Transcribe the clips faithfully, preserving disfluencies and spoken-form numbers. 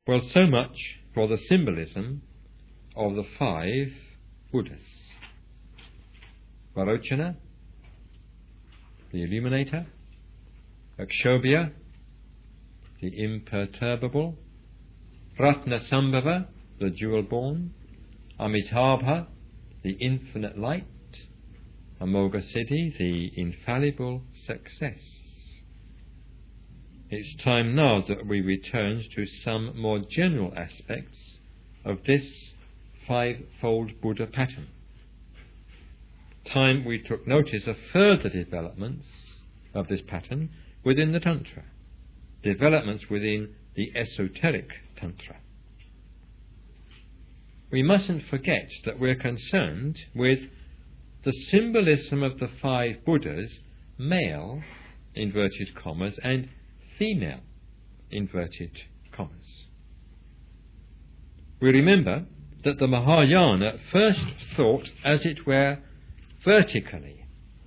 Well, so much for the symbolism of the five Buddhas. Varochana, the illuminator; Akshobhya, the imperturbable; Ratnasambhava, the jewel-born; Amitabha, the infinite light; Amoghasiddhi, the infallible success. It's time now that we return to some more general aspects of this five-fold Buddha pattern. Time we took notice of further developments of this pattern within the Tantra, developments within the esoteric Tantra. We mustn't forget that we're concerned with the symbolism of the five Buddhas, male, inverted commas, and female, inverted commas. We remember that the Mahayana first thought, as it were, vertically,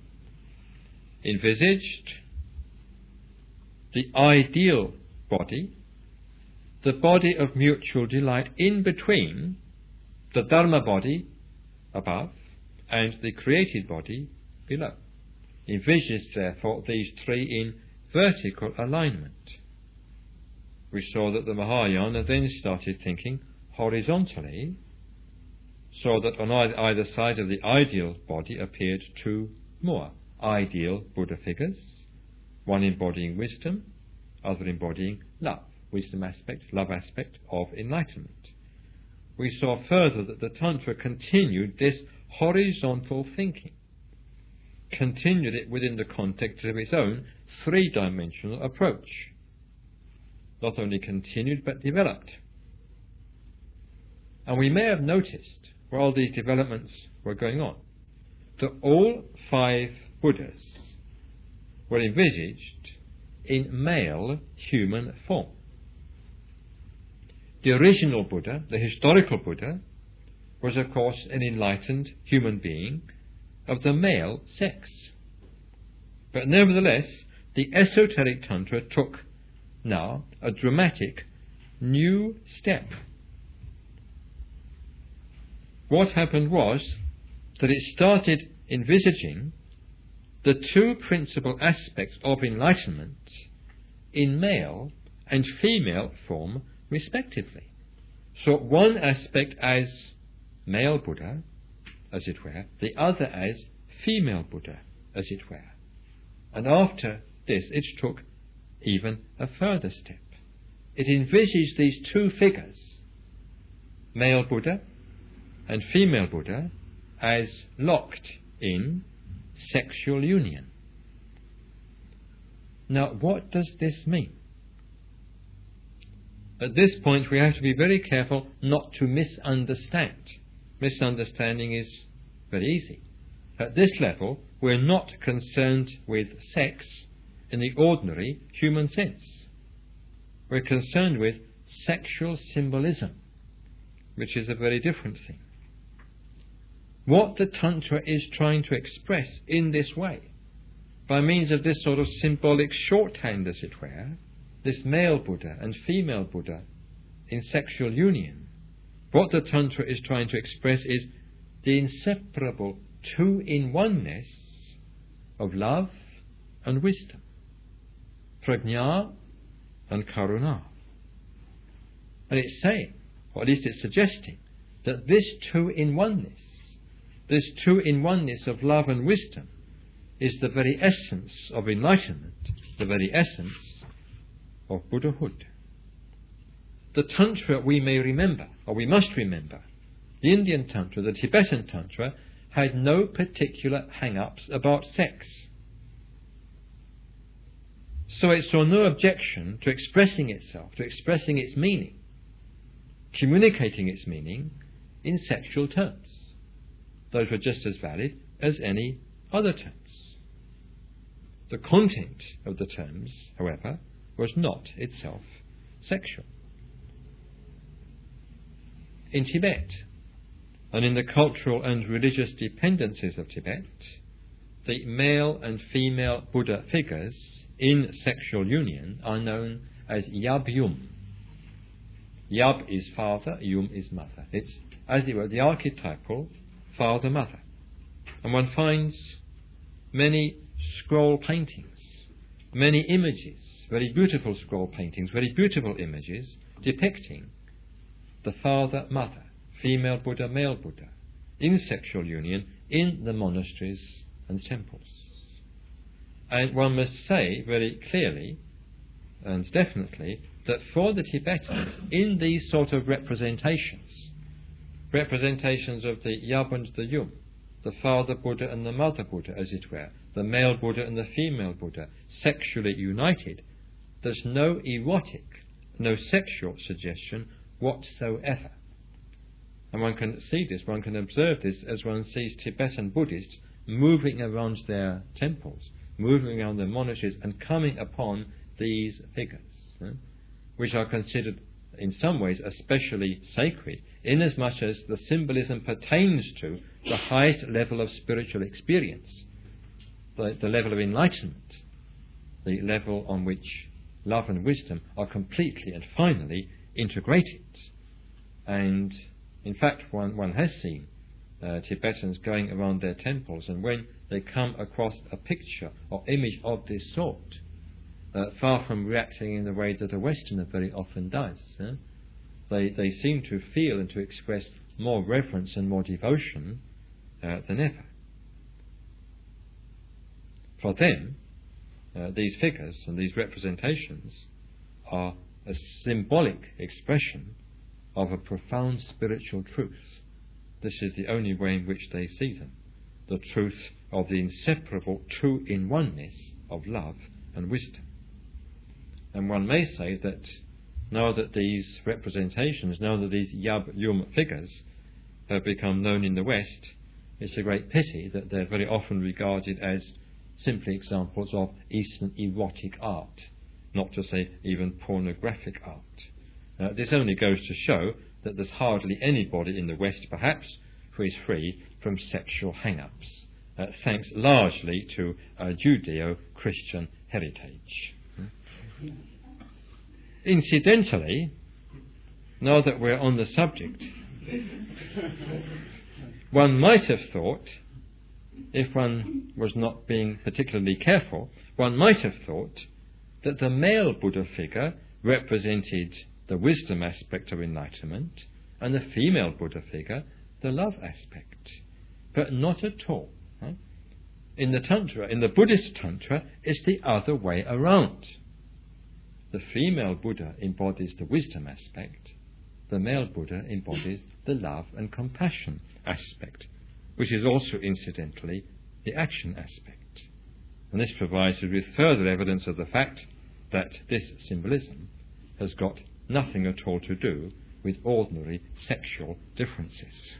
envisaged the ideal body, the body of mutual delight in between the Dharma body above and the created body below. Envisaged, therefore, these three in vertical alignment. We saw that the Mahayana then started thinking horizontally, so that on either side of the ideal body appeared two more ideal Buddha figures, one embodying wisdom, other embodying love, wisdom aspect, love aspect of enlightenment. We saw further that the Tantra continued this horizontal thinking, continued it within the context of its own three-dimensional approach. Not only continued, but developed. And we may have noticed, while these developments were going on, that all five Buddhas were envisaged in male human form. The original Buddha, the historical Buddha, was of course an enlightened human being of the male sex. But nevertheless, the esoteric Tantra took now a dramatic new step. What happened was that it started envisaging the two principal aspects of enlightenment in male and female form respectively. So one aspect as male Buddha, as it were, the other as female Buddha, as it were. And after this it took even a further step. It envisaged these two figures, male Buddha and female Buddha, as locked in sexual union. Now, what does this mean? At this point we have to be very careful not to misunderstand. Misunderstanding is very easy. At this level, we're not concerned with sex in the ordinary human sense. We're concerned with sexual symbolism, which is a very different thing. What the Tantra is trying to express in this way, by means of this sort of symbolic shorthand, as it were, this male Buddha and female Buddha in sexual union, what the Tantra is trying to express is the inseparable two-in-oneness of love and wisdom, prajna and karuna. And it's saying, or at least it's suggesting, that this two-in-oneness, this two-in-oneness of love and wisdom is the very essence of enlightenment, the very essence of Buddhahood. The Tantra, we may remember, or we must remember, the Indian Tantra, the Tibetan Tantra, had no particular hang-ups about sex. So it saw no objection to expressing itself, to expressing its meaning, communicating its meaning in sexual terms. Those were just as valid as any other terms. The content of the terms, however, was not itself sexual. In Tibet, and in the cultural and religious dependencies of Tibet, the male and female Buddha figures in sexual union are known as Yabyum. Yab is father, Yum is mother. It's, as it were, the archetypal father-mother. And one finds many scroll paintings, many images, very beautiful scroll paintings, very beautiful images depicting the father-mother, female Buddha, male Buddha, in sexual union in the monasteries and temples. And one must say very clearly and definitely that for the Tibetans, in these sort of representations, representations of the Yab and the Yum, the father Buddha and the mother Buddha, as it were, the male Buddha and the female Buddha, sexually united, there's no erotic, no sexual suggestion whatsoever. And one can see this, one can observe this as one sees Tibetan Buddhists moving around their temples, moving around their monasteries and coming upon these figures, eh, which are considered in some ways especially sacred, inasmuch as the symbolism pertains to the highest level of spiritual experience, the, the level of enlightenment, the level on which love and wisdom are completely and finally integrated. And in fact, one, one has seen uh, Tibetans going around their temples, and when they come across a picture or image of this sort, uh, far from reacting in the way that a Westerner very often does, eh, they, they seem to feel and to express more reverence and more devotion uh, than ever. For them, uh, these figures and these representations are a symbolic expression of a profound spiritual truth. This is the only way in which they see them, the truth of the inseparable two-in-oneness of love and wisdom. And one may say that now that these representations, now that these Yab-Yum figures have become known in the West, it's a great pity that they're very often regarded as simply examples of Eastern erotic art, not to say even pornographic art. Uh, this only goes to show that there's hardly anybody in the West, perhaps, who is free from sexual hang-ups, uh, thanks largely to uh, Judeo-Christian heritage. Hmm? Incidentally, now that we're on the subject, one might have thought, if one was not being particularly careful, one might have thought that the male Buddha figure represented the wisdom aspect of enlightenment, and the female Buddha figure, the love aspect. But not at all. Right? In the Tantra, in the Buddhist Tantra, it's the other way around. The female Buddha embodies the wisdom aspect, the male Buddha embodies the love and compassion aspect, which is also, incidentally, the action aspect. And this provides us with further evidence of the fact that this symbolism has got nothing at all to do with ordinary sexual differences.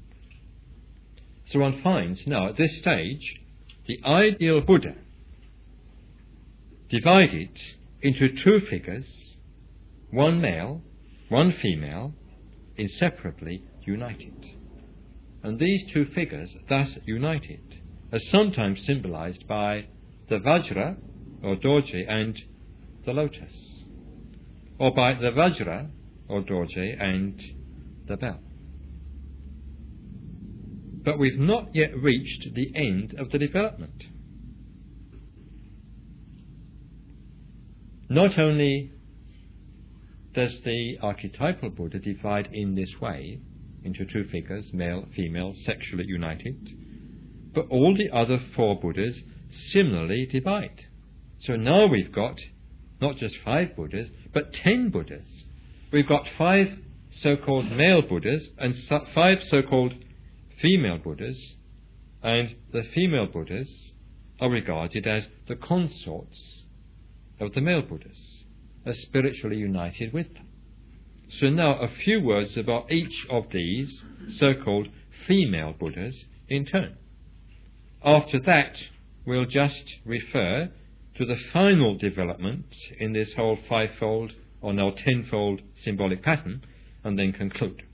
So one finds now at this stage the ideal Buddha divided into two figures, one male, one female, inseparably united. And these two figures, thus united, are sometimes symbolized by the Vajra or Dorje and the lotus, or by the Vajra or Dorje and the bell. But we've not yet reached the end of the development. Not only does the archetypal Buddha divide in this way into two figures, male, female, sexually united, but all the other four Buddhas similarly divide. So now we've got not just five Buddhas, but ten Buddhas. We've got five so-called male Buddhas and so- five so-called female Buddhas, and the female Buddhas are regarded as the consorts of the male Buddhas, as spiritually united with them. So now a few words about each of these so-called female Buddhas in turn. After that, we'll just refer to the final development in this whole fivefold or now tenfold symbolic pattern, and then conclude.